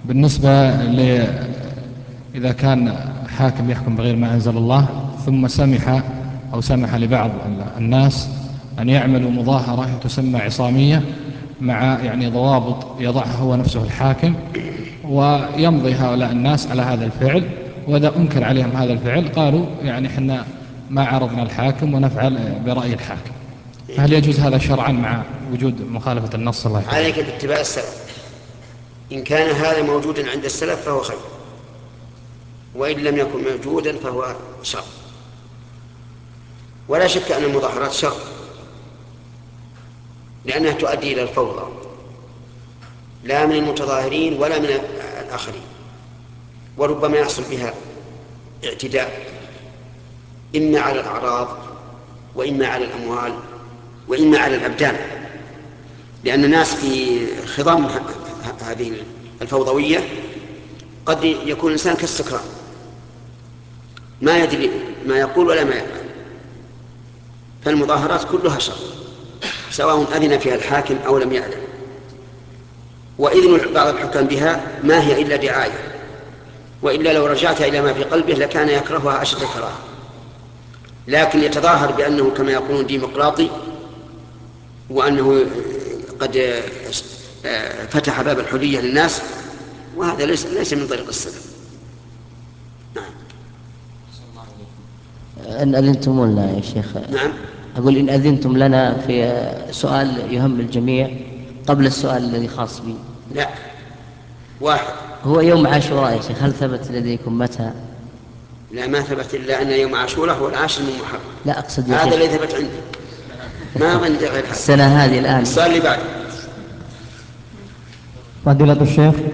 بالنسبة إذا كان حاكم يحكم بغير ما أنزل الله ثم سمح لبعض الناس أن يعملوا مظاهرة تسمى عصامية مع يعني ضوابط يضعها هو نفسه الحاكم، ويمضي هؤلاء الناس على هذا الفعل، وإذا أنكر عليهم هذا الفعل قالوا يعني إحنا ما عرضنا الحاكم ونفعل برأي الحاكم. فهل يجوز هذا شرعا مع وجود مخالفة النص؟ الله يحفظك. عليك باتباع السلف، إن كان هذا موجودا عند السلف فهو خير، وإن لم يكن موجودا فهو شر. ولا شك أن المظاهرات شر، لأنها تؤدي إلى الفوضى، لا من المتظاهرين ولا من الآخرين، وربما يحصل بها اعتداء إما على الأعراض وإما على الأموال وإما على الأبدان، لأن الناس في خضم هذه الفوضوية قد يكون الإنسان كالسكران ما يدري ما يقول ولا ما يفعل. فالمظاهرات كلها شر، سواء أذن فيها الحاكم أو لم يأذن. وإذن بعض الحكام بها ما هي إلا دعاية، وإلا لو رجعت إلى ما في قلبه لكان يكرهها أشد الكراهة، لكن يتظاهر بأنه كما يقولون ديمقراطي، وأنه قد فتح باب الحرية للناس، وهذا ليس من طريق السلف. نعم. إن أذنتم لنا يا شيخ. نعم. أقول إن أذنتم لنا في سؤال يهم الجميع قبل السؤال الذي خاص بي. لا، واحد. هو يوم عاشوراء يا شيخ، هل ثبت لديكم متى؟ لا، ما ثبت إلا أن يوم عاشوراء هو 10 من محرم. لا أقصد يا شيخ، هذا اللي ثبت عندي، ما عندي غير هذا. السنة هذه الآن. السؤال اللي بعد. فضيلة الشيخ،